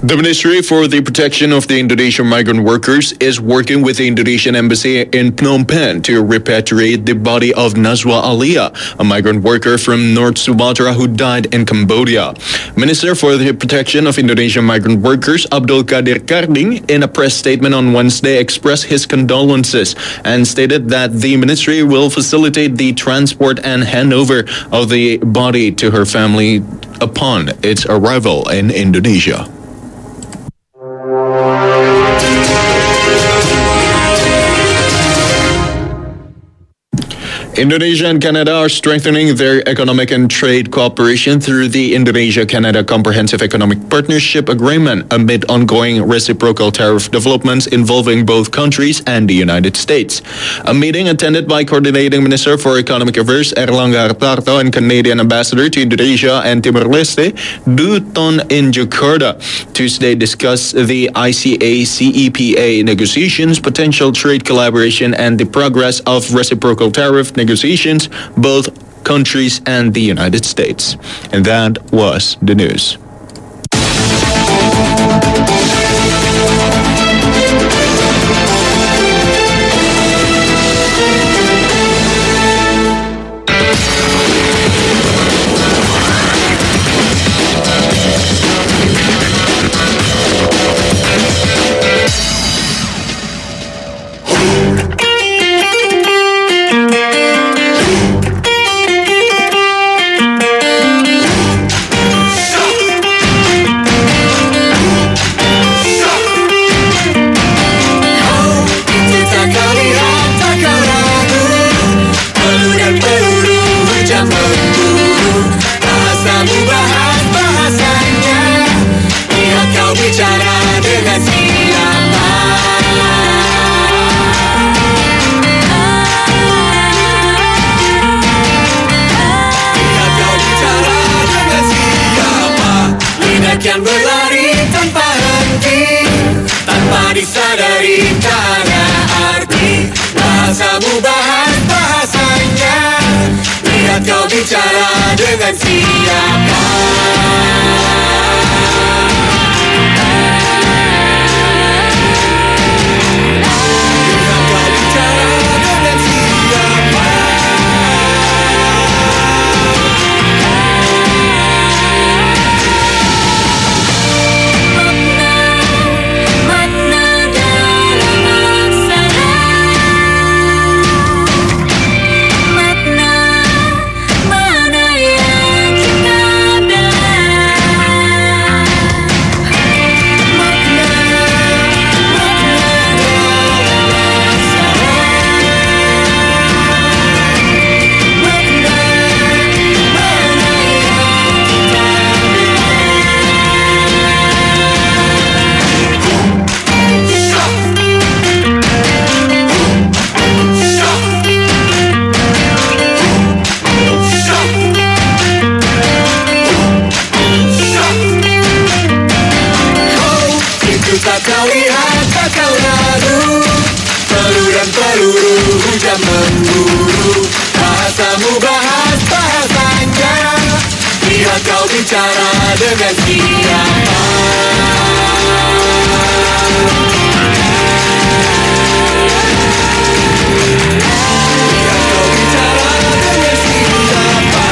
The Ministry for the Protection of the Indonesian Migrant Workers is working with the Indonesian Embassy in Phnom Penh to repatriate the body of Nazwa Alia, a migrant worker from North Sumatra who died in Cambodia. Minister for the Protection of Indonesian Migrant Workers, Abdul Qadir Karding, in a press statement on Wednesday expressed his condolences and stated that the ministry will facilitate the transport and handover of the body to her family upon its arrival in Indonesia. Indonesia and Canada are strengthening their economic and trade cooperation through the Indonesia-Canada Comprehensive Economic Partnership Agreement amid ongoing reciprocal tariff developments involving both countries and the United States. A meeting attended by Coordinating Minister for Economic Affairs Erlangga Hartarto and Canadian Ambassador to Indonesia and Timor-Leste, Du Ton in Jakarta, Tuesday discussed the ICA-CEPA negotiations, potential trade collaboration and the progress of reciprocal tariff negotiations, both countries and the United States. And that was the news. Yang berlari tanpa henti, tanpa disadari karena arti. Bahasamu bahas bahasanya, lihat kau bicara dengan siapa. Tak kau lihat, tak kau ragu, peluru dan peluru hujan memburu. Bahasamu bahas bahasanya, lihat kau bicara dengan siapa. Lihat kau bicara dengan siapa.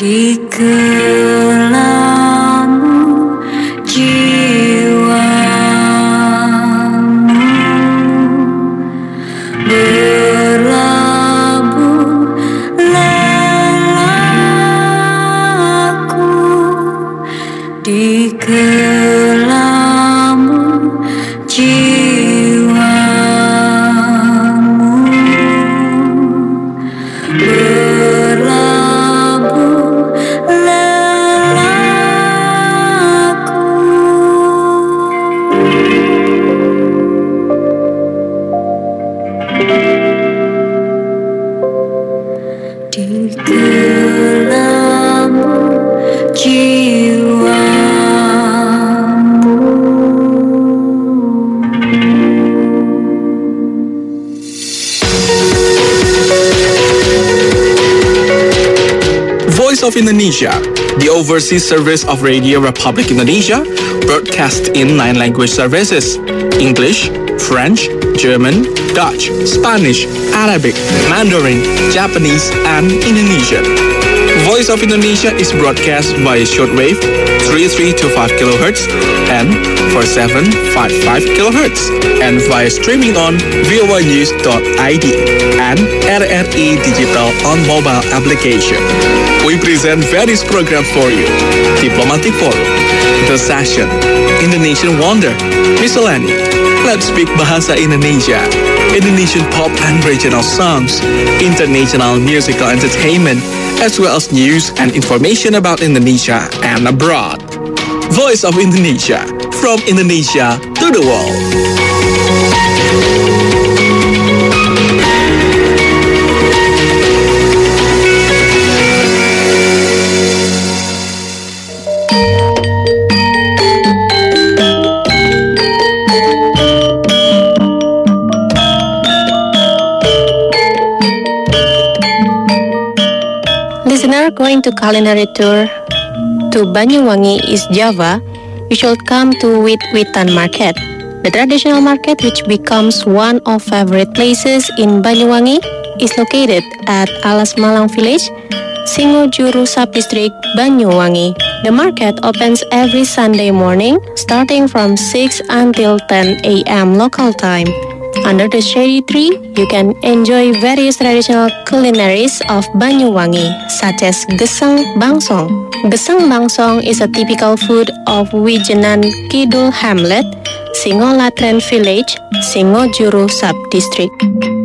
di kelamu jiwamu berlabuh lelaku di kelamu jiwamu berlabuh lelaku di kelamu Voice of Indonesia, the overseas service of Radio Republic Indonesia, broadcast in 9 language services: English, French, German, Dutch, Spanish, Arabic, Mandarin, Japanese, and Indonesian. Voice of Indonesia is broadcast via shortwave 3325 kHz and 4755 kHz and via streaming on voanews.id and RRI Digital on mobile application. We present various programs for you: Diplomatic Forum, The Session, Indonesian Wonder, Miscellany, Let's Speak Bahasa Indonesia, Indonesian pop and regional songs, international musical entertainment, as well as news and information about Indonesia and abroad. Voice of Indonesia, from Indonesia to the world. Listener going to culinary tour to Banyuwangi, East Java, you should come to Wit-Witan Market, the traditional market which becomes one of favorite places in Banyuwangi, is located at Alas Malang Village, Singojuru Subdistrict, Banyuwangi. The market opens every Sunday morning, starting from 6 until 10 a.m. local time. Under the shady tree, you can enjoy various traditional culinaries of Banyuwangi, such as Gesang Bangsong. Gesang Bangsong is a typical food of Wijenan Kidul Hamlet, Singolatren Village, Singojuru Subdistrict.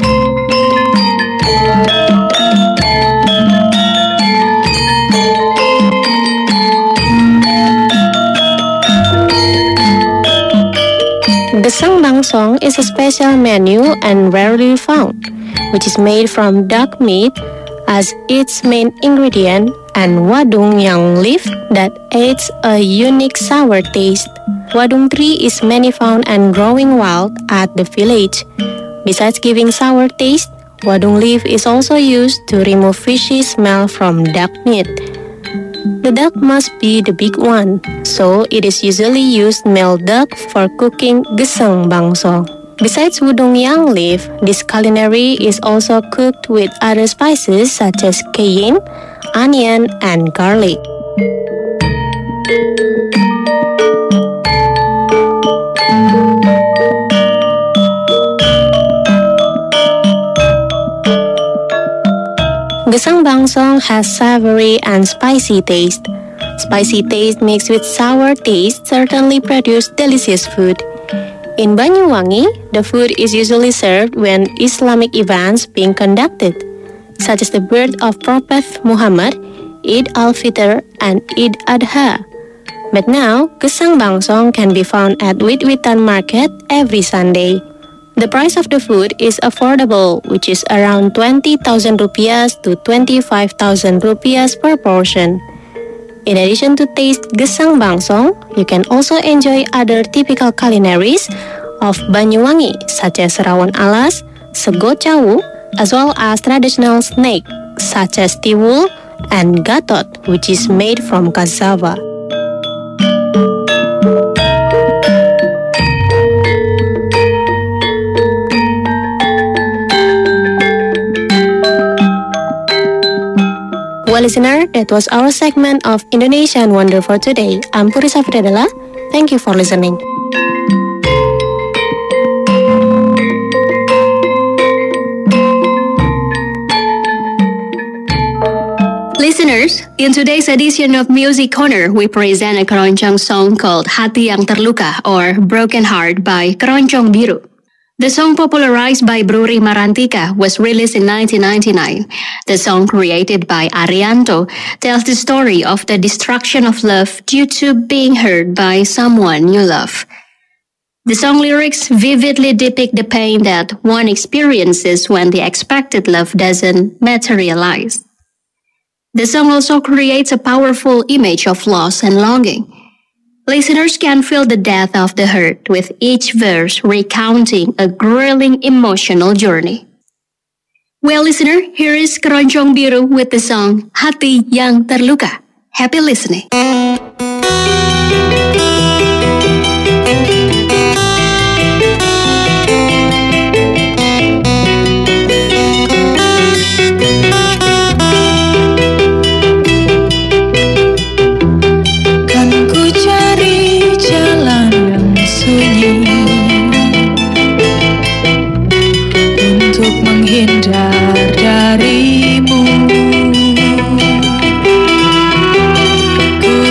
Gesang Bangsong is a special menu and rarely found, which is made from duck meat as its main ingredient and wadung yang leaf that adds a unique sour taste. Wadung tree is many found and growing wild at the village. Besides giving sour taste, wadung leaf is also used to remove fishy smell from duck meat. The duck must be the big one, so it is usually used male duck for cooking Gesang Bangsong. Besides wadung yang leaf, this culinary is also cooked with other spices such as cayenne, onion, and garlic. Gesang Bangsong has savory and spicy taste. Spicy taste mixed with sour taste certainly produce delicious food. In Banyuwangi, the food is usually served when Islamic events being conducted, such as the birth of Prophet Muhammad, Eid al-Fitr, and Eid Adha. But now, Gesang Bangsong can be found at Wit-Witan Market every Sunday. The price of the food is affordable, which is around 20,000 rupiah to 25,000 rupiah per portion. In addition to taste Gesang Bangsong, you can also enjoy other typical culinaries of Banyuwangi, such as rawon alas, sego cawu, as well as traditional snack such as tiwul and gatot, which is made from cassava. Well, listener, that was our segment of Indonesian Wonder for today. I'm Purisa Fredela. Thank you for listening. Listeners, in today's edition of Music Corner, we present a keroncong song called Hati Yang Terluka or Broken Heart by Keroncong Biru. The song, popularized by Bruri Marantika, was released in 1999. The song, created by Arianto, tells the story of the destruction of love due to being hurt by someone you love. The song lyrics vividly depict the pain that one experiences when the expected love doesn't materialize. The song also creates a powerful image of loss and longing. Listeners can feel the depth of the hurt, with each verse recounting a grueling emotional journey. Well, listener, here is Keroncong Biru with the song Hati Yang Terluka. Happy listening. Menghindar darimu, ku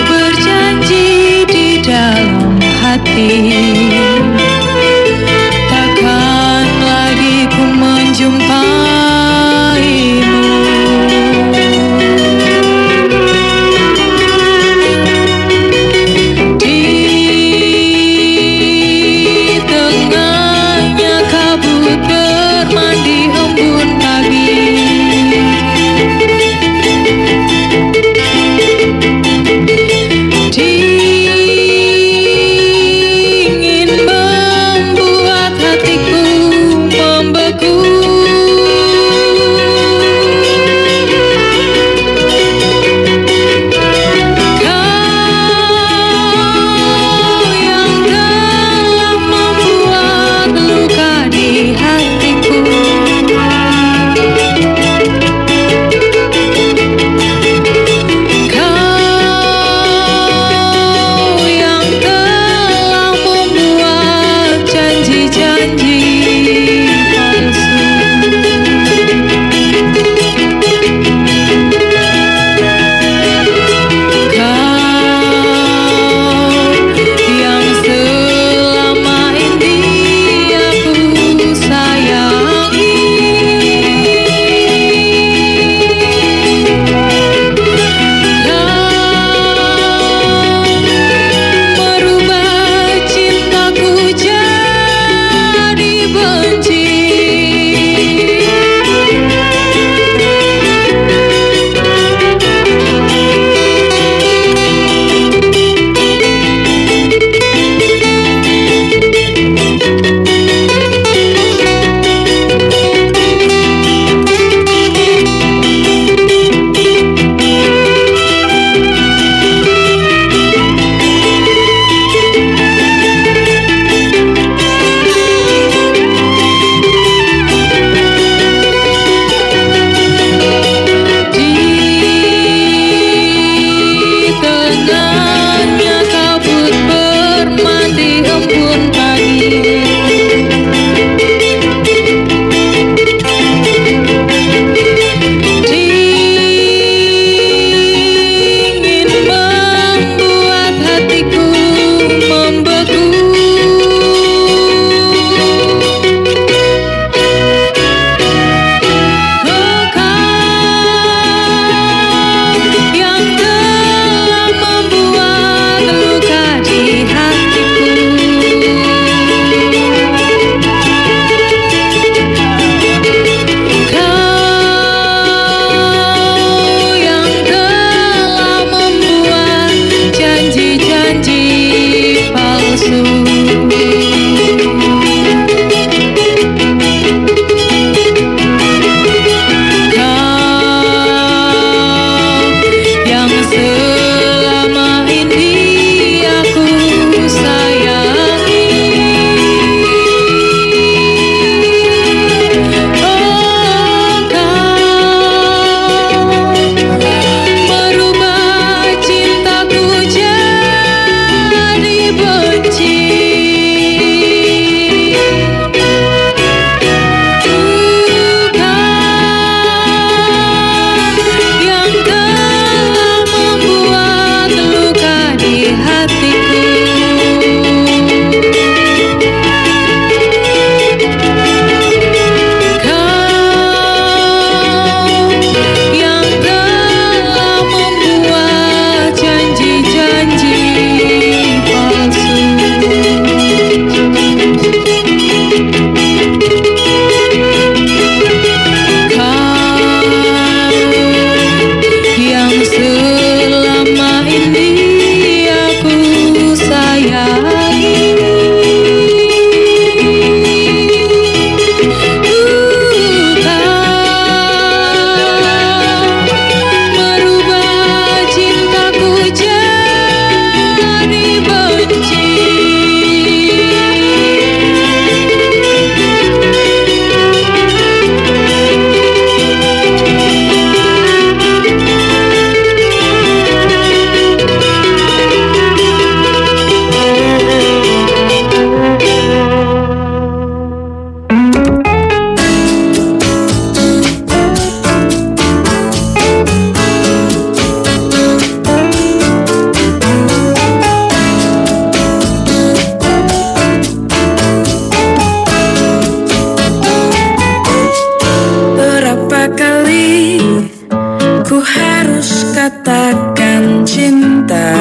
kali ku harus katakan cinta.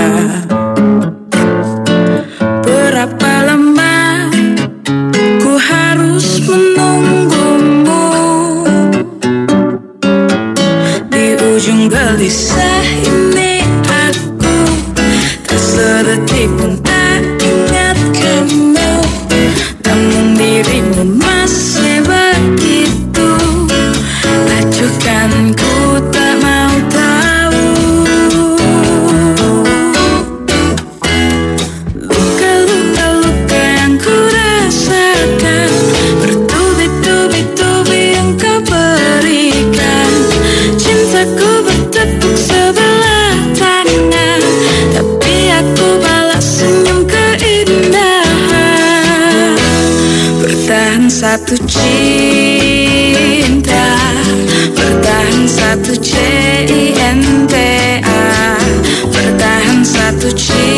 Berapa lama ku harus menunggumu di ujung gelisah ini. Aku tak sedetik pun tak ingat kamu, namun dirimu masih begitu acuhkan, ku tak mau tahu. Luka-luka yang ku rasakan, bertubi-tubi yang kau berikan. Cintaku bertepuk sebelah tangan, tapi aku balas senyum keindahan. Bertahan satu cinta, bertahan satu cinta, bertahan satu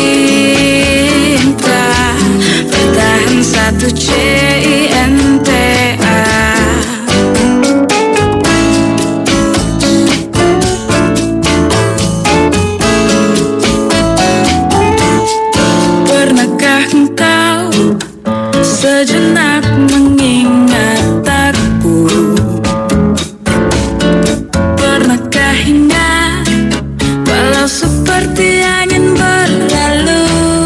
cinta, bertahan satu cinta. Pernahkah engkau sejenak mengingat aku? Pernahkah ingat walau seperti angin berlalu?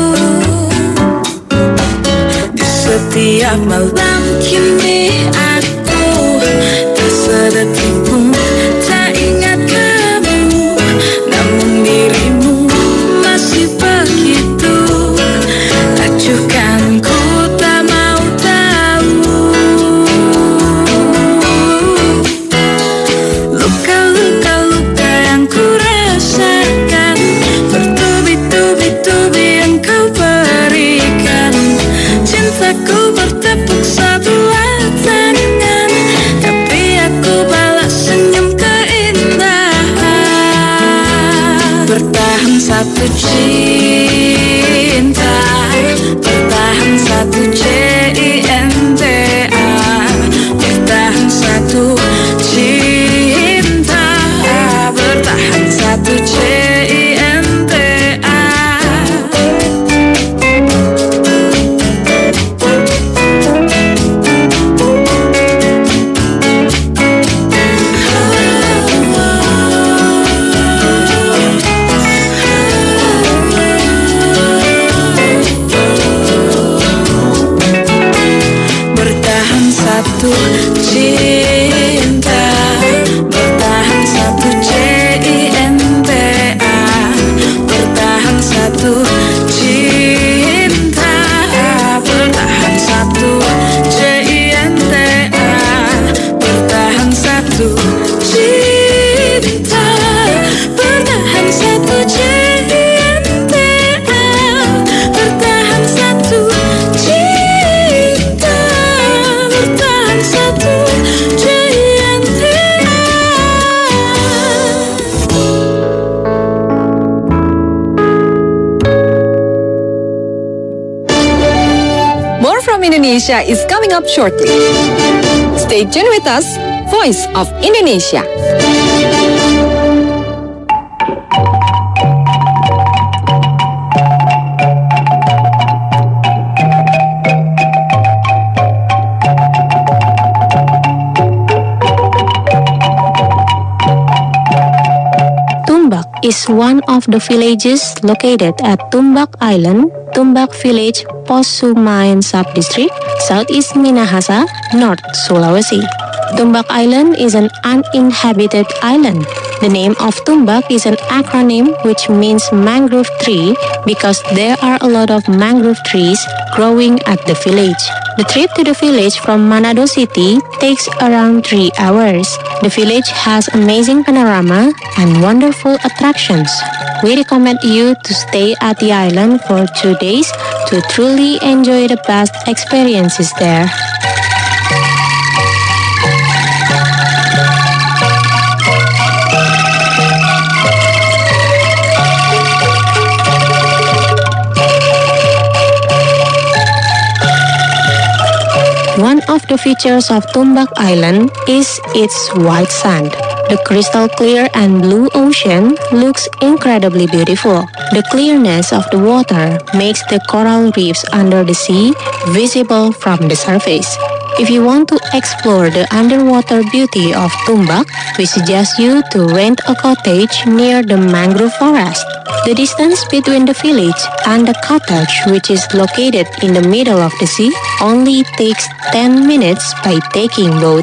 Di setiap malam kini aku tak sedetik pun tak ingat kamu, namun dirimu masih begitu acuhkan, ku tak mau tahu. Luka-luka yang ku rasakan, bertubi-tubi yang kau berikan. Cintaku bertepuk sebelah tangan, tapi aku balas senyum keindahan. Bertahan satu cinta, bertahan satu cinta, bertahan satu cinta, bertahan satu cinta. Bertahan satu cinta, bertahan satu cinta, bertahan satu cinta, bertahan satu cinta, bertahan satu cinta, bertahan satu cinta, bertahan satu cinta, bertahan satu cinta. More from Indonesia is coming up shortly. Stay tuned with us, Voice of Indonesia. Tumbak is one of the villages located at Tumbak Island, Tumbak Village, Posumayan Subdistrict, Southeast Minahasa, North Sulawesi. Tumbak Island is an uninhabited island. The name of Tumbak is an acronym which means mangrove tree because there are a lot of mangrove trees growing at the village. The trip to the village from Manado City takes around 3 hours. The village has amazing panorama and wonderful attractions. We recommend you to stay at the island for 2 days to truly enjoy the best experiences there. One of the features of Tumbak Island is its white sand. The crystal clear and blue ocean looks incredibly beautiful. The clearness of the water makes the coral reefs under the sea visible from the surface. If you want to explore the underwater beauty of Tumbak, we suggest you to rent a cottage near the mangrove forest. The distance between the village and the cottage, which is located in the middle of the sea, only takes 10 minutes by taking boat.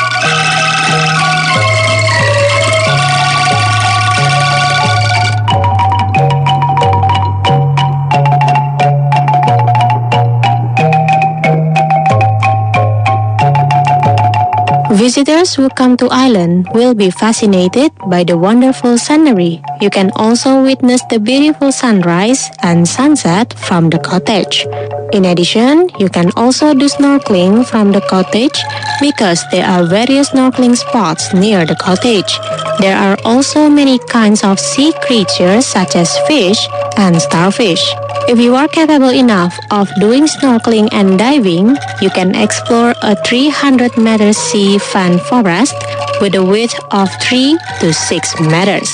Visitors who come to island will be fascinated by the wonderful scenery. You can also witness the beautiful sunrise and sunset from the cottage. In addition, you can also do snorkeling from the cottage because there are various snorkeling spots near the cottage. There are also many kinds of sea creatures such as fish and starfish. If you are capable enough of doing snorkeling and diving, you can explore a 300-meter sea fan forest with a width of 3 to 6 meters.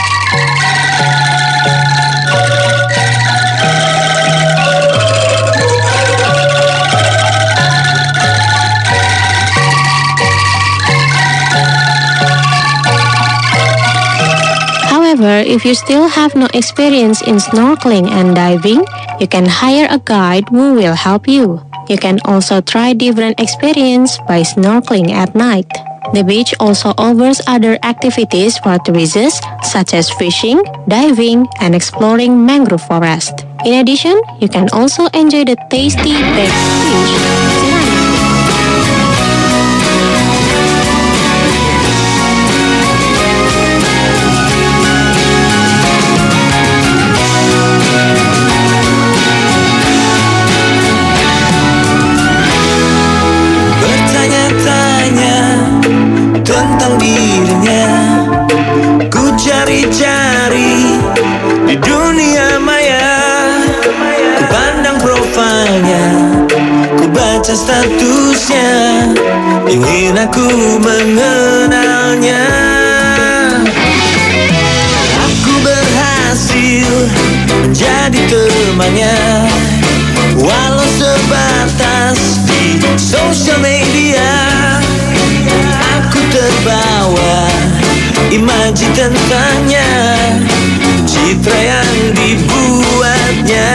However, if you still have no experience in snorkeling and diving, you can hire a guide who will help you. You can also try different experience by snorkeling at night. The beach also offers other activities for tourists such as fishing, diving, and exploring mangrove forest. In addition, you can also enjoy the tasty baked fish. Tentang dirinya, ku cari-cari di dunia maya. Ku pandang profilnya, ku baca statusnya, ingin aku mengenalnya. Aku berhasil menjadi temannya, walau sebatas di sosial media. Aku terbawa imaji tentangnya, citra yang dibuatnya.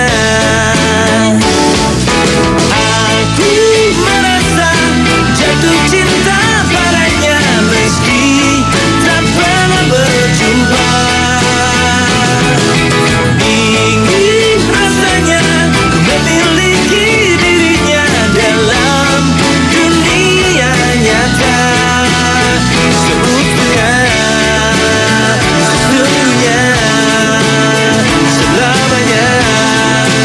Aku merasa jatuh cinta padanya meski tak pernah berjumpa. Ingin rasanya ku memiliki dirinya dalam dunia nyata. Selamanya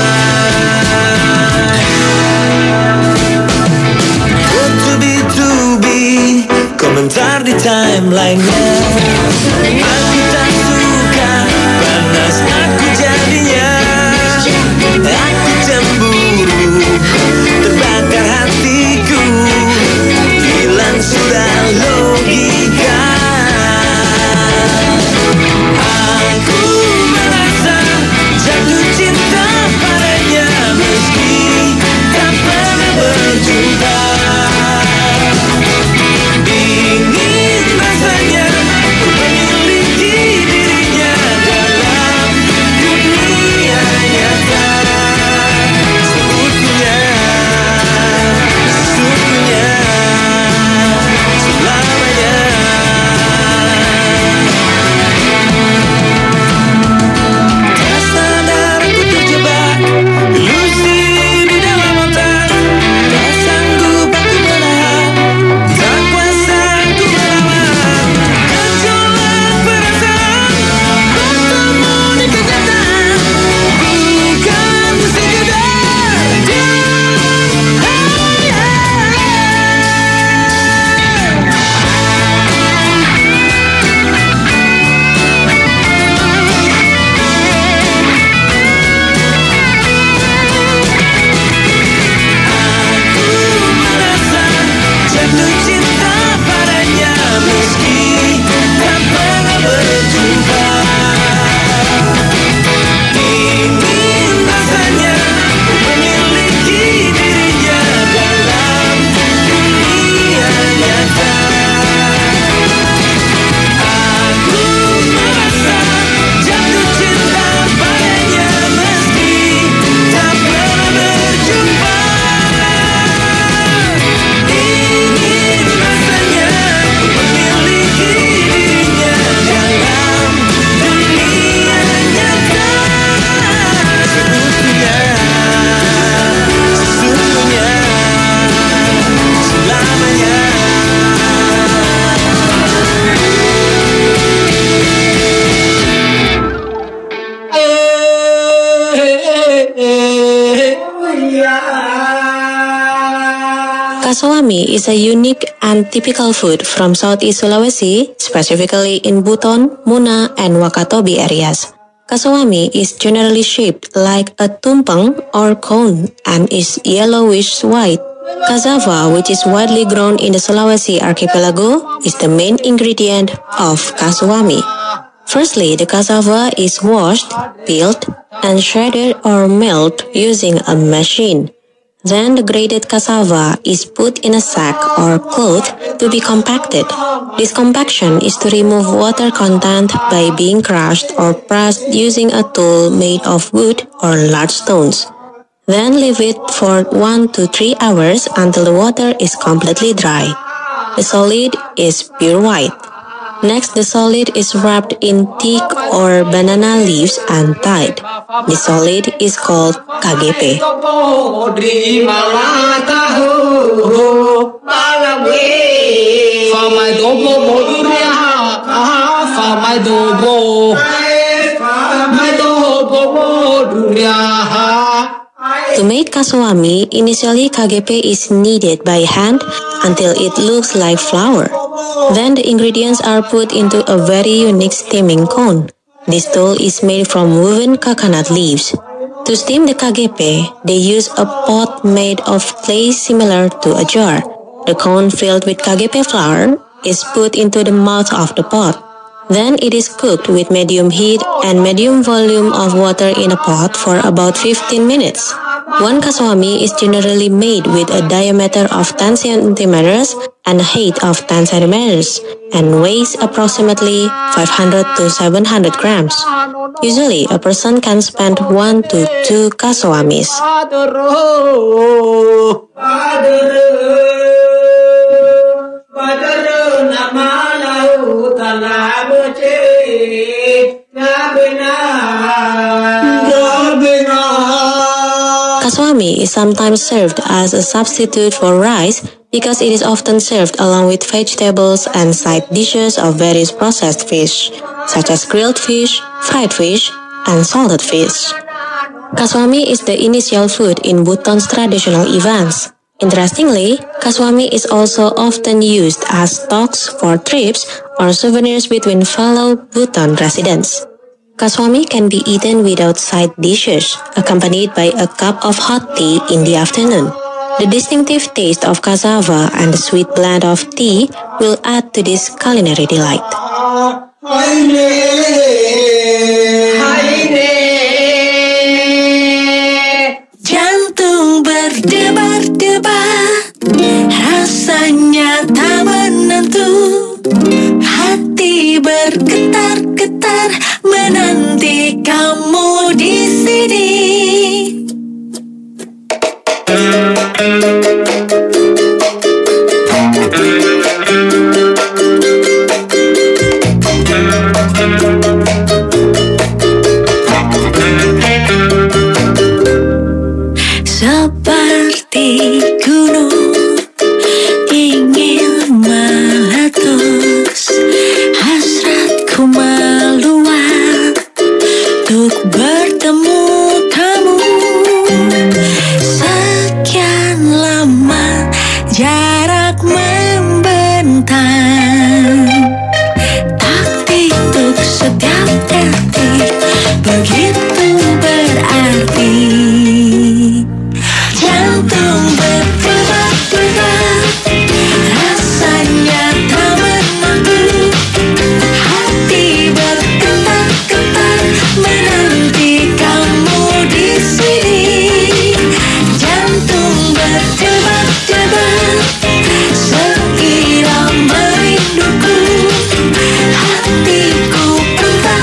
Kasawami is a unique and typical food from Southeast Sulawesi, specifically in Buton, Muna, and Wakatobi areas. Kasawami is generally shaped like a tumpeng or cone and is yellowish white. Cassava, which is widely grown in the Sulawesi archipelago, is the main ingredient of kasawami. Firstly, the cassava is washed, peeled, and shredded or milled using a machine. Then the grated cassava is put in a sack or cloth to be compacted. This compaction is to remove water content by being crushed or pressed using a tool made of wood or large stones. Then leave it for 1 to 3 hours until the water is completely dry. The solid is pure white. Next, the solid is wrapped in thick or banana leaves and tied. The solid is called KGP. To make kasawami, initially KGP is kneaded by hand until it looks like flour. Then the ingredients are put into a very unique steaming cone. This tool is made from woven coconut leaves. To steam the KGP, they use a pot made of clay similar to a jar. The cone filled with KGP flour is put into the mouth of the pot. Then it is cooked with medium heat and medium volume of water in a pot for about 15 minutes. One kasawami is generally made with a diameter of 10 centimeters and a height of 10 centimeters and weighs approximately 500 to 700 grams. Usually, a person can spend 1 to 2 kasawamis. Kasawami is sometimes served as a substitute for rice because it is often served along with vegetables and side dishes of various processed fish, such as grilled fish, fried fish, and salted fish. Kasawami is the initial food in Buton's traditional events. Interestingly, kasawami is also often used as stocks for trips or souvenirs between fellow Buton residents. Kasawami can be eaten without side dishes, accompanied by a cup of hot tea in the afternoon. The distinctive taste of cassava and the sweet blend of tea will add to this culinary delight. Jantung berdebar-debar, rasanya tak menentu. Hati bergetar-getar menanti kamu di sini. Seperti gunung ingin meletus, hasratku meluap untuk bertemu kamu. Sekian lama jarak membentang, taktik untuk setiap detik begitu berarti. Jantung berdebar-debar, rasanya tak menentu. Hati bergetar-getar menanti kamu di sini. Jantung berdebar-debar, seirama rinduku. Hatiku entah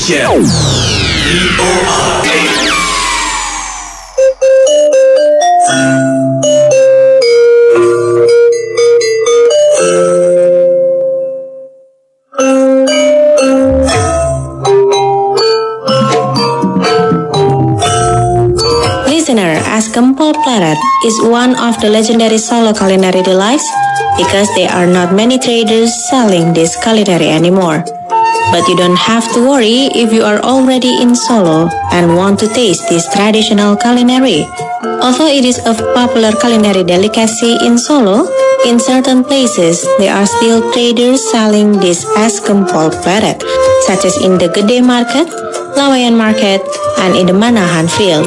Indonesia. Listener, as Gempol Pleret is one of the legendary Solo culinary delights because there are not many traders selling this culinary anymore. But you don't have to worry if you are already in Solo and want to taste this traditional culinary. Although it is a popular culinary delicacy in Solo, in certain places there are still traders selling this as Gempol Pleret, such as in the Gede Market, Lawayan Market, and in the Manahan Field.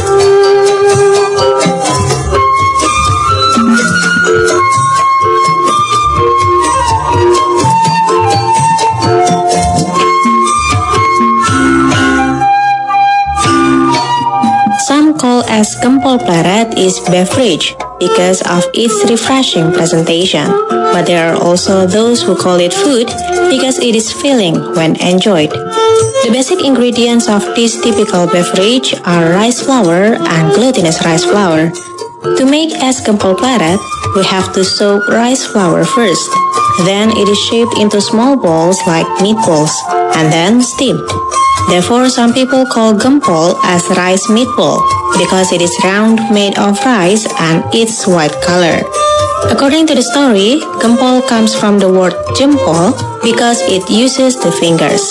Some call as Gempol Pleret is beverage because of its refreshing presentation, but there are also those who call it food because it is filling when enjoyed. The basic ingredients of this typical beverage are rice flour and glutinous rice flour. To make es Gempol Pleret, we have to soak rice flour first. Then it is shaped into small balls like meatballs and then steamed. Therefore, some people call gempol as rice meatball because it is round, made of rice, and its white color. According to the story, gempol comes from the word jempol because it uses the fingers.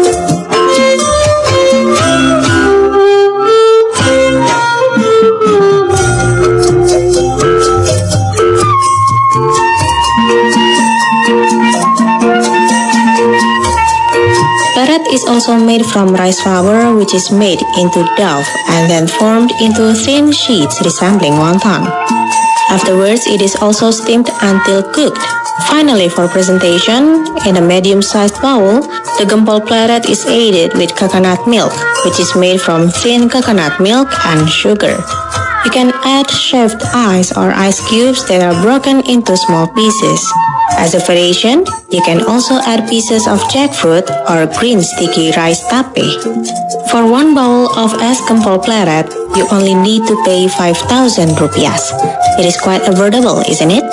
Pleret is also made from rice flour, which is made into dough and then formed into thin sheets resembling wonton. Afterwards, it is also steamed until cooked. Finally, for presentation, in a medium-sized bowl, the Gempol Pleret is aided with coconut milk, which is made from thin coconut milk and sugar. You can add shaved ice or ice cubes that are broken into small pieces. As a variation, you can also add pieces of jackfruit or green sticky rice tape. For one bowl of es Gempol Pleret, you only need to pay 5,000 rupiahs. It is quite affordable, isn't it?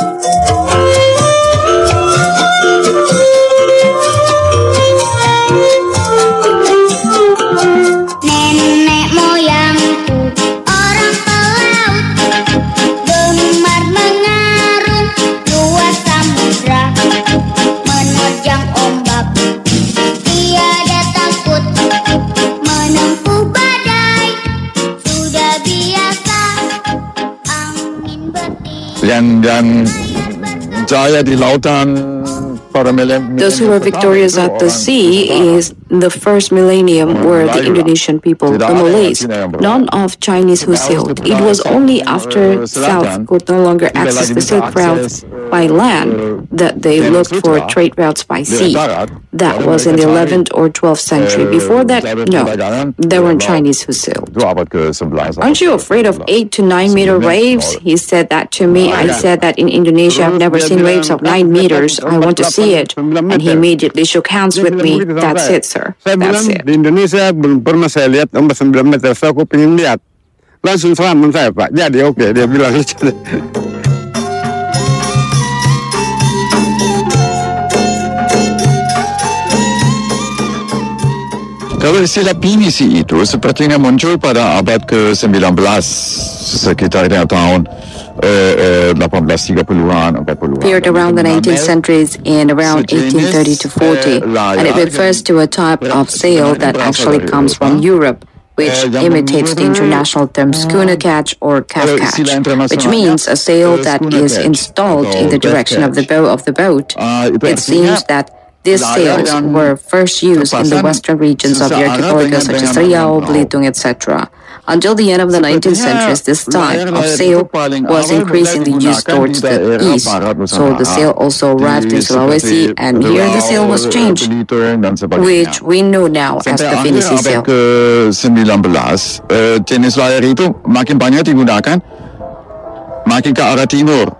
Nenek moyangku orang pelaut, gemar mengarung luas samudra, menerjang ombak, tiada takut, menempuh badai, sudah biasa angin bertiup. Dan saya di lautan para milenium. Those who were victorious at the sea is the first millennium were the Indonesian people, the Malays, none of Chinese who sailed. It was only after South could no longer access the Silk Route by land that they looked for trade routes by sea. That was in the 11th or 12th century. Before that, no, there weren't Chinese who sailed. Aren't you afraid of 8 to 9 meter waves? He said that to me. I said that in Indonesia I've never seen waves of 9 meters. I want to see it. And he immediately shook hands with me. That's it, sir. That's it. Di Indonesia belum pernah saya lihat ombak 9 meter. So aku pengen lihat. Langsung salaman saya, Pak. Jadi oke, dia bilang. Kalau istilah pinisi itu sepertinya muncul pada abad ke-19 sekitar tahun 1830-an, 40-an. Appeared around the 19th centuries in around 1830 to 40, and it refers to a type of sail that actually comes from Europe, which imitates the international term schooner catch or calf catch, which means a sail that is installed in the direction of the bow of the boat. It seems that these sails were first used in the western regions of the archipelago such as Riau, Belitung, etc. Until the end of the 19th century, this type of sail was increasingly used towards the east. So the sail also arrived in Sulawesi, and here the sail was changed, which we know now as the Pinisi sail. Ke-19, jenis layar itu makin banyak digunakan, makin ke arah timur.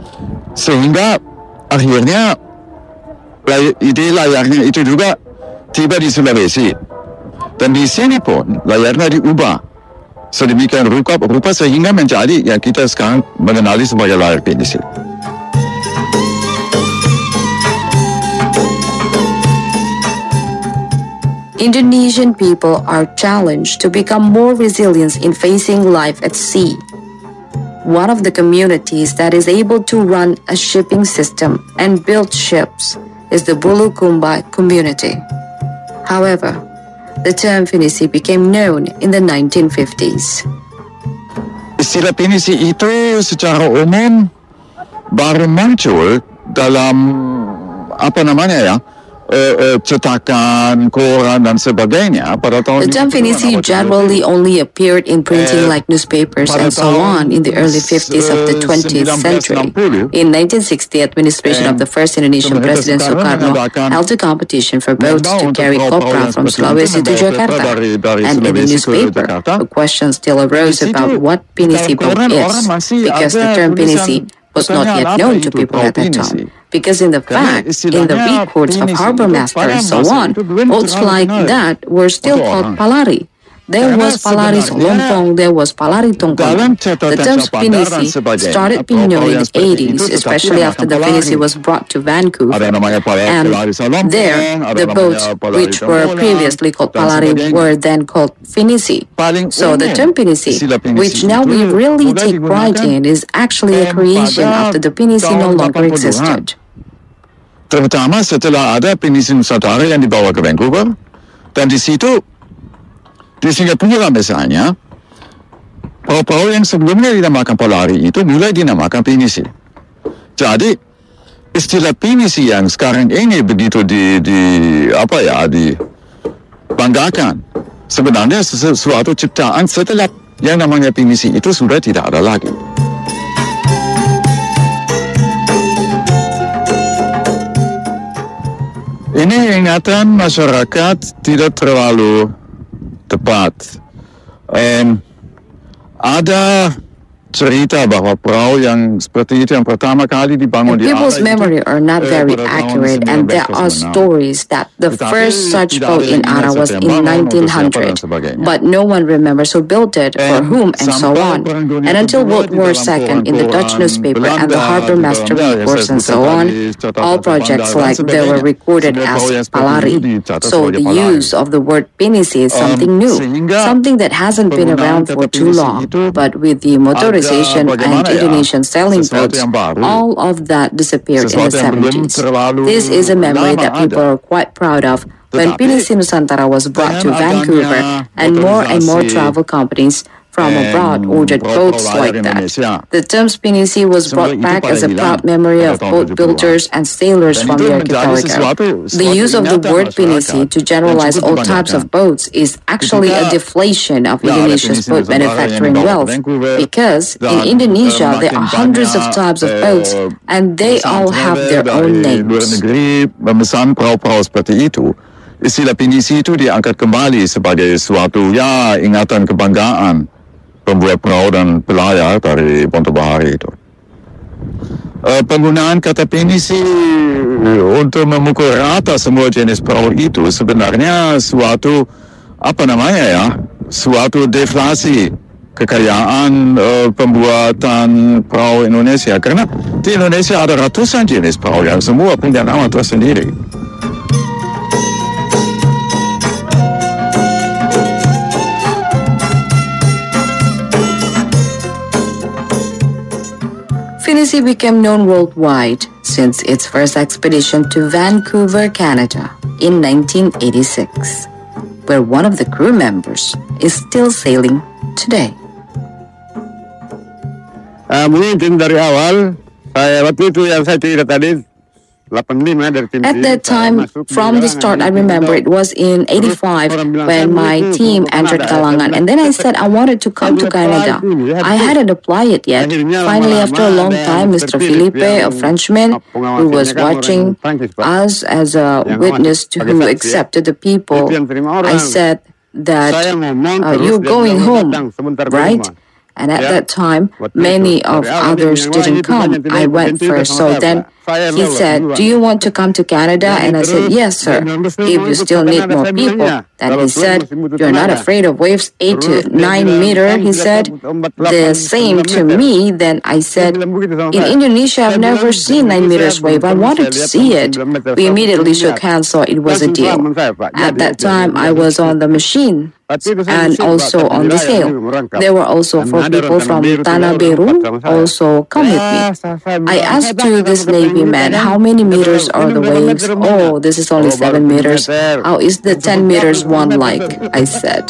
Sehingga akhirnya ide layarnya itu juga tiba di Sulawesi. Dan di sini pun layarnya diubah sedemikian rupa sehingga menjadi yang kita sekarang mengenali sebagai layar PNC. Indonesian people are challenged to become more resilient in facing life at sea. One of the communities that is able to run a shipping system and build ships is the Bulukumba community. However, the term Pinisi became known in the 1950s. Istilah Pinisi itu secara umum baru muncul dalam cetakan, koran dan sebagainya pada tahun. The term Pinisi generally only appeared in printing like newspapers and so on in the early 50s of the 20th century. In 1960, administration of the first Indonesian President Sukarno held a competition for boats to carry copra from Sulawesi to Jakarta. And in the newspaper, a question still arose about what Pinisi boat is, because the term Pinisi was not yet known to people at that time. Because in the reports of harbor master and so on, boats like that were still called palari. There was palari Solompong, there was palari Tongkol. The term Pinisi started being known in the 80s, especially after the Pinisi was brought to Vancouver. And there, the boats which were previously called palari were then called Pinisi. So the term Pinisi, which now we really take pride in, is actually a creation after the Pinisi no longer existed. Terutama setelah ada Pinisi Nusantara yang dibawa ke Vancouver, dan di situ di Singapura misalnya, perahu-perahu yang sebelumnya dinamakan Polari itu mulai dinamakan Pinisi. Jadi istilah Pinisi yang sekarang ini begitu dibanggakan, sebenarnya sesuatu ciptaan setelah yang namanya Pinisi itu sudah tidak ada lagi. Ini ingatan masyarakat tidak terlalu tepat. Ada cerita bahwa perahu yang seperti itu yang pertama kali dibangun di people's memory are not very accurate, and there are stories that the first such boat in Ara was in 1900, but no one remembers who built it, for whom, and so on. And until World War II, in the Dutch newspaper and the harbor master reports and so on, all projects like they were recorded as Palari. So the use of the word Pinisi is something new, something that hasn't been around for too long, but with the motorization and Indonesian sailing boats, all of that disappeared in the 70s. This is a memory that people are quite proud of when Pinisi Nusantara was brought to Vancouver, and more travel companies from abroad ordered boats like that. The term Pinisi was brought back as a proud memory of boat builders and sailors from the archipelago. The use of the word Pinisi to generalize all types of boats is actually a deflation of Indonesia's boat manufacturing wealth, because in Indonesia there are hundreds of types of boats and they all have their own names. Memesan perahu-perahu seperti itu, istilah Pinisi itu diangkat kembali sebagai suatu ingatan kebanggaan pembuat perahu dan pelayar dari Ponto Bahari itu. Penggunaan kata Pinisi untuk memukul rata semua jenis perahu itu sebenarnya suatu suatu deflasi kekayaan pembuatan perahu Indonesia, karena di Indonesia ada ratusan jenis perahu yang semua punya nama tersendiri. Pinisi became known worldwide since its first expedition to Vancouver, Canada in 1986, where one of the crew members is still sailing today. Mungkin dari awal, waktu itu yang saya cerita tadi, At that time, from the start, I remember it was in 85 when my team entered Kalangan. And then I said I wanted to come to Canada. I hadn't applied it yet. Finally, after a long time, Mr. Felipe, a Frenchman who was watching us as a witness to who accepted the people, I said that you're going home, right? And at that time, many of others didn't come. I went first. So then he said, "Do you want to come to Canada?" And I said, "Yes, sir. If you still need more people." Then he said, "You're not afraid of waves 8 to 9 meter?" He said the same to me. Then I said, "In Indonesia, I've never seen 9 meters wave. I wanted to see it." We immediately shook hands, so it was a deal. At that time, I was on the machine and also on the sail. There were also 4 people from Tanah Biru also come with me. I asked to this Navy man, "How many meters are the waves?" "Oh, this is only 7 meters. How is the 10 meters one like?" I said.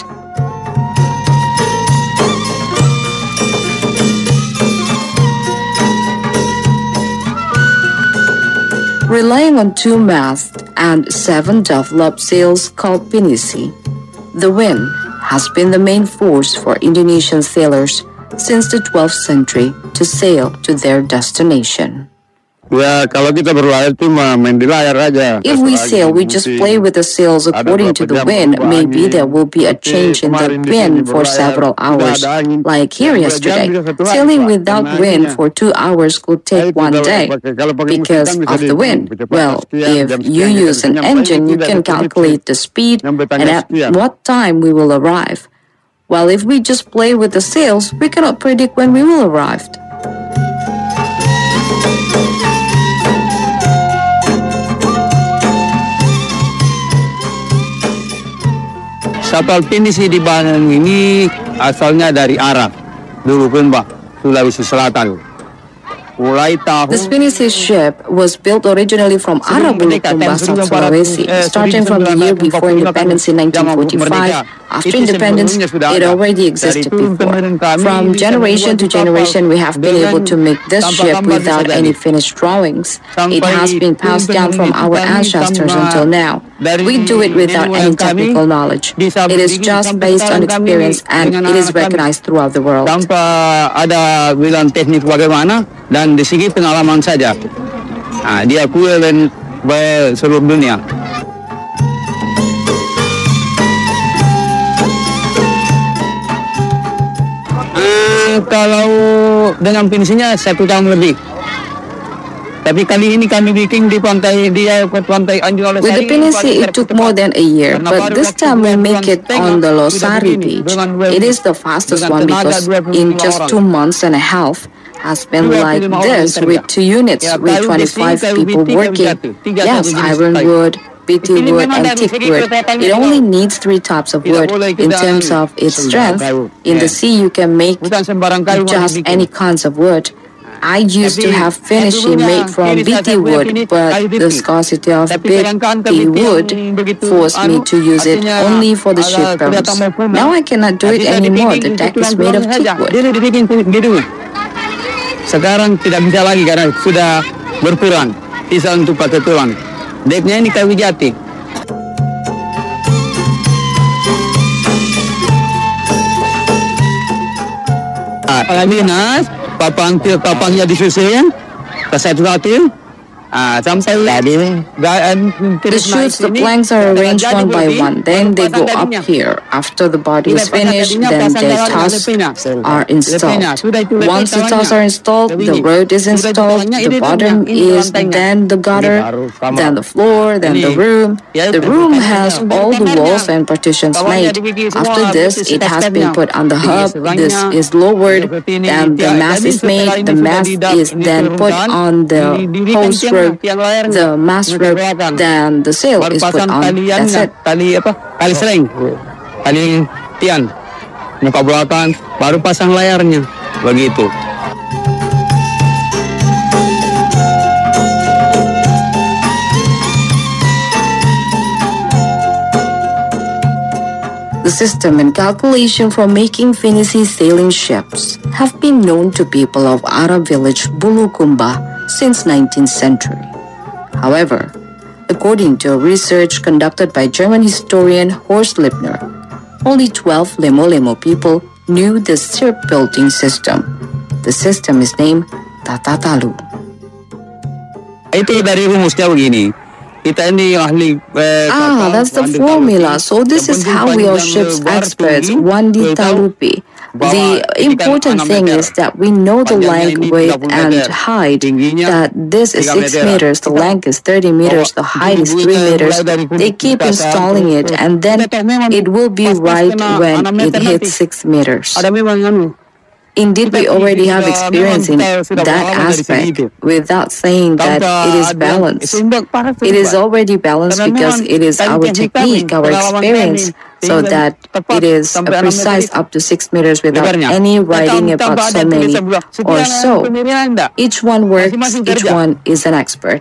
Relying on 2 masts and 7 developed sails called pinisi, the wind has been the main force for Indonesian sailors since the 12th century to sail to their destination. Ya, kalau kita berlayar tuh main di layar aja. If we sail, we just play with the sails according to the wind. Maybe there will be a change in the wind for several hours, like here yesterday. Sailing without wind for 2 hours could take 1 day because of the wind. Well, if you use an engine, you can calculate the speed and at what time we will arrive. While if we just play with the sails, we cannot predict when we will arrive. Kapal pinisi di Bandung ini asalnya dari Arab. Dulu kan, Pak, Sulawesi Selatan. This Pinisi ship was built originally from Arab Bulukumba, South Sulawesi. Starting from the year before independence in 1945, after independence, it already existed before. From generation to generation, we have been able to make this ship without any finished drawings. It has been passed down from our ancestors until now. We do it without any technical knowledge. It is just based on experience and it is recognized throughout the world. Tanpa ada bilang teknik bagaimana, dan di segi pengalaman saja. Diakui oleh seluruh dunia. Kalau dengan pinisinya 1 tahun lebih. Tapi kali ini kami bikin di pantai Anjungan Losari. With the Pinisi, it took more than a year, but this time we make it on the Losari beach. It is the fastest one because in just 2 months and a half, has been like this with 2 units with 25 people working. Yes, ironwood, BT wood, and teak wood. It only needs 3 types of wood. In terms of its strength, in the sea you can make just any kinds of wood. I used to have finishing made from BT wood, but the scarcity of BT wood forced me to use it only for the shipwrecks. Now I cannot do it anymore. The deck is made of teak wood. Sekarang tidak bisa lagi karena sudah berkurang sisa untuk pakai tulang. Deknya ini kayu jati. Alaminas, papangnya disusun, satu-satu. The shoots, the planks are arranged one by one. Then they go up here. After the body is finished, then the tusks are installed. Once the tusks are installed, the road is installed. The bottom is then the gutter, then the floor, then the room. The room has all the walls and partitions made. After this, it has been put on the hub. This is lowered, then the mast is made. The mast is then put on the hose rope. The mast rope, then the sail is put on. That's it. Tali sering, tali tian, muka belakang, baru pasang layarnya, begitu. The system and calculation for making Pinisi sailing ships have been known to people of Arab village Bulukumba since 19th century. However, according to a research conducted by German historian Horst Lippner, only 12 Lemo-Lemo people knew the shipbuilding system. The system is named Tatatalu. Itu dari rumusnya begini. That's the formula. So this is how we are ships experts, Wandi Talupi. The important thing is that we know the length, width, and height, that this is 6 meters, the length is 30 meters, the height is 3 meters. They keep installing it, and then it will be right when it hits 6 meters. Indeed, we already have experience in that aspect without saying that it is balanced. It is already balanced because it is our technique, our experience, so that it is precise up to 6 meters without any writing about so many or so. Each one works, each one is an expert.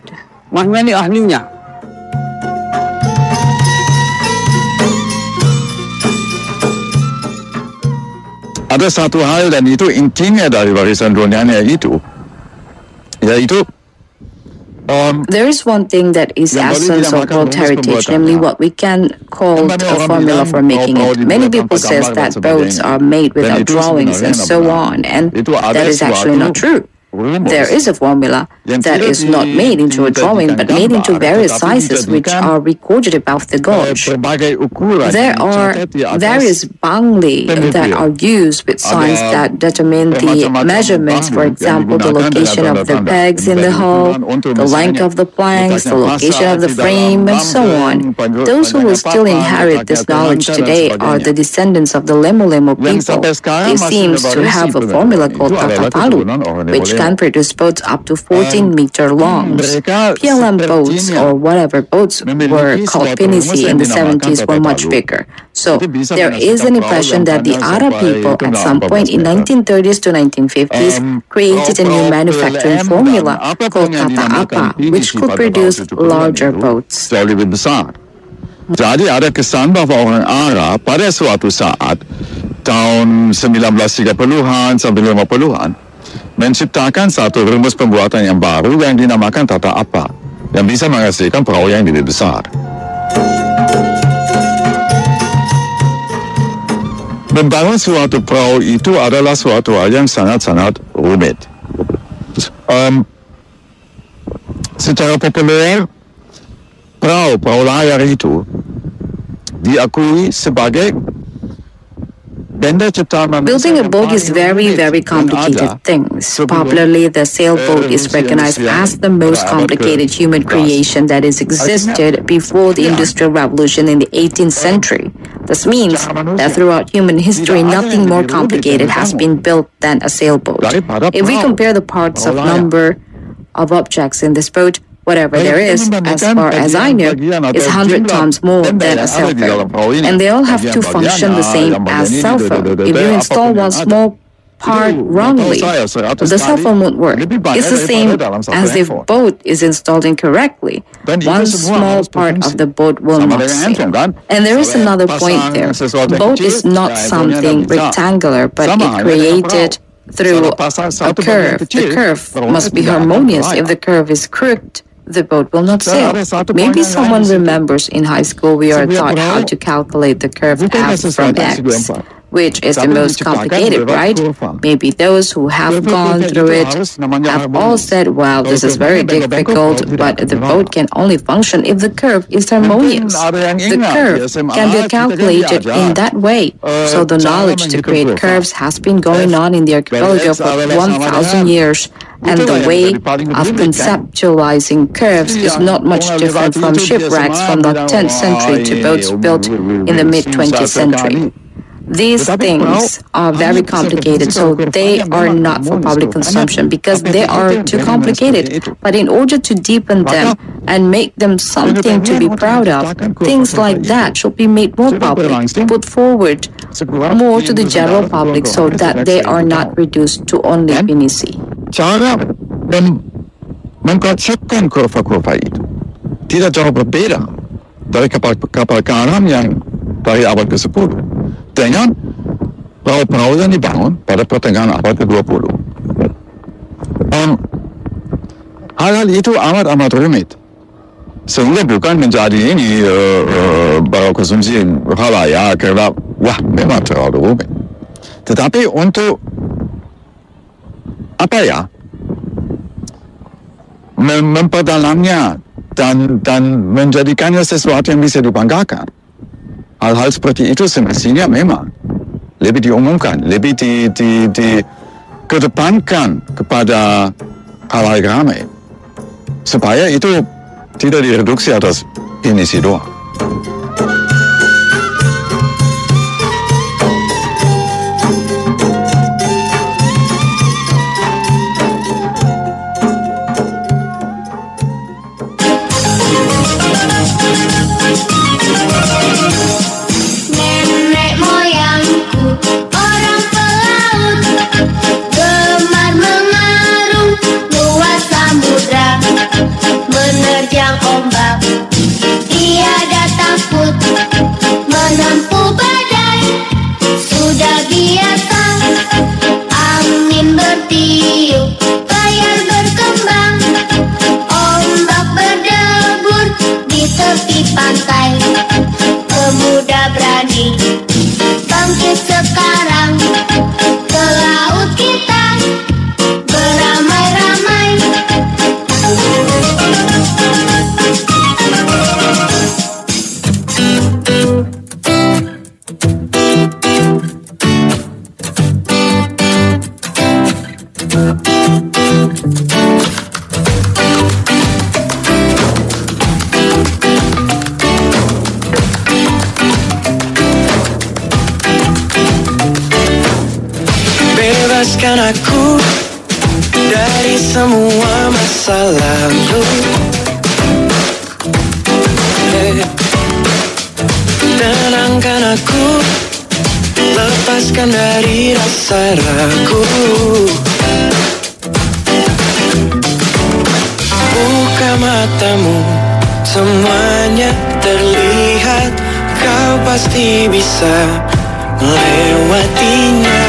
Ada satu hal dan itu intinya dari warisan dunianya itu, yaitu there is one thing that is essence of World Heritage, namely what we can call a formula for making it. Many people say that boats are made without drawings and so on, and that is actually not true. There is a formula that is not made into a drawing but made into various sizes which are recorded above the gauge. There are various bangli that are used with signs that determine the measurements, for example, the location of the pegs in the hull, the length of the planks, the location of the frame, and so on. Those who will still inherit this knowledge today are the descendants of the Lemu-Lemu people. They seem to have a formula called Tatapalu, which can produce boats up to 14-meter long. PLM boats, or whatever boats were called pinisi in the 70s, were much bigger. So there is an impression that the Arab people at some point in 1930s to 1950s created a new manufacturing formula called Kata Apa, which could produce larger boats. Jadi ada kesan bahawa orang Arab pada suatu saat tahun 1930-an sampai 50-an menciptakan satu rumus pembuatan yang baru yang dinamakan Tata Apa, yang bisa menghasilkan perahu yang lebih besar. Membangun suatu perahu itu adalah suatu hal yang sangat-sangat rumit. Secara populer, perahu layar itu diakui sebagai building a boat is very, very complicated thing. Popularly, the sailboat is recognized as the most complicated human creation that has existed before the Industrial Revolution in the 18th century. This means that throughout human history, nothing more complicated has been built than a sailboat. If we compare the parts of number of objects in this boat, whatever there is, as far as I know, is 100 times more than a cell phone. And they all have to function the same as cell phone. If you install one small part wrongly, the cell phone won't work. It's the same as if boat is installed incorrectly. One small part of the boat will not sail. And there is another point there. Boat is not something rectangular, but it created through a curve. The curve must be harmonious. If the curve is crooked, the boat will not sail. Maybe someone remembers in high school we are taught how to calculate the curve f from x, which is the most complicated, right? Maybe those who have gone through it have all said, well, this is very difficult, but the boat can only function if the curve is harmonious. The curve can be calculated in that way. So the knowledge to create curves has been going on in the archipelago for 1,000 years. And the way of conceptualizing curves is not much different from shipwrecks from the 10th century to boats built in the mid-20th century. These things are very complicated, so they are not for public consumption because they are too complicated. But in order to deepen them and make them something to be proud of, things like that should be made more public, put forward more to the general public so that they are not reduced to only pinisi. Cara mengkonsepkan kurva-kurva itu tidak jauh berbeda dari kapal karam yang dari abad ke-10 dengan perahu-perahu yang dibangun pada pertengahan abad ke-20. Hal-hal itu amat rumit. Sehingga bukan menjadi ini baru konsumsi halayak kerana wah memang terlalu rumit. Tetapi untuk memperdalamnya dan menjadikannya sesuatu yang bisa dibanggakan. Hal-hal seperti itu semestinya memang lebih diumumkan, lebih dikedepankan kepada hal-hal ramai, supaya itu tidak direduksi atas pinisi doang. Menerjang ombak, tiada takut menempuh badai. Sudah biasa angin bertiup, layar berkembang, ombak berdebur di tepi pantai. Pemuda berani bangkit sekarang, ke laut kita beramai-ramai. Bebaskan aku dari semua masa lalu. Tenangkan aku, lepaskan dari rasa ragu. Buka matamu, semuanya terlihat. Kau pasti bisa melewatinya.